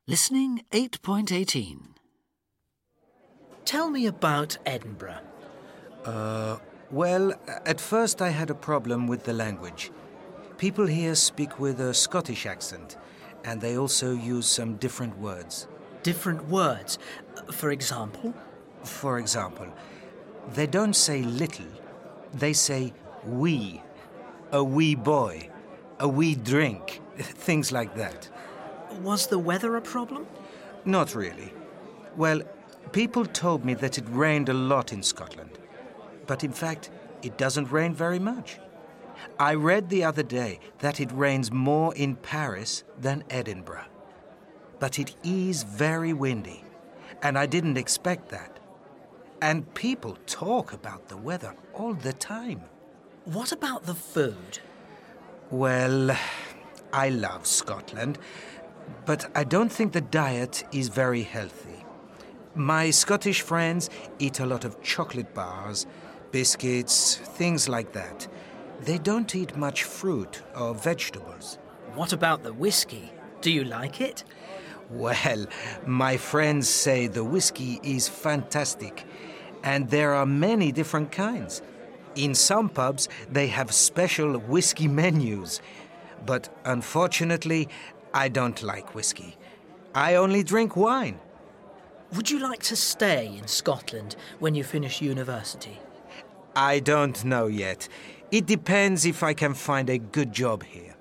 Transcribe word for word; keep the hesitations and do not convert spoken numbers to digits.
Listening eight point eighteen. Tell me about Edinburgh. Uh, well, at first I had a problem with the language. People here speak with a Scottish accent, and they also use some different words. Different words. For example? For example, they don't say little, they say wee, a wee boy, a wee drink, things like that. Was the weather a problem? Not really. Well, people told me that it rained a lot in Scotland. But in fact, it doesn't rain very much. I read the other day that it rains more in Paris than Edinburgh. But it is very windy, and I didn't expect that. And people talk about the weather all the time. What about the food? Well, I love Scotland, but I don't think the diet is very healthy. My Scottish friends eat a lot of chocolate bars, biscuits, things like that. They don't eat much fruit or vegetables. What about the whiskey? Do you like it? Well, my friends say the whiskey is fantastic, and there are many different kinds. In some pubs, they have special whiskey menus. But unfortunately, I don't like whiskey. I only drink wine. Would you like to stay in Scotland when you finish university? I don't know yet. It depends if I can find a good job here.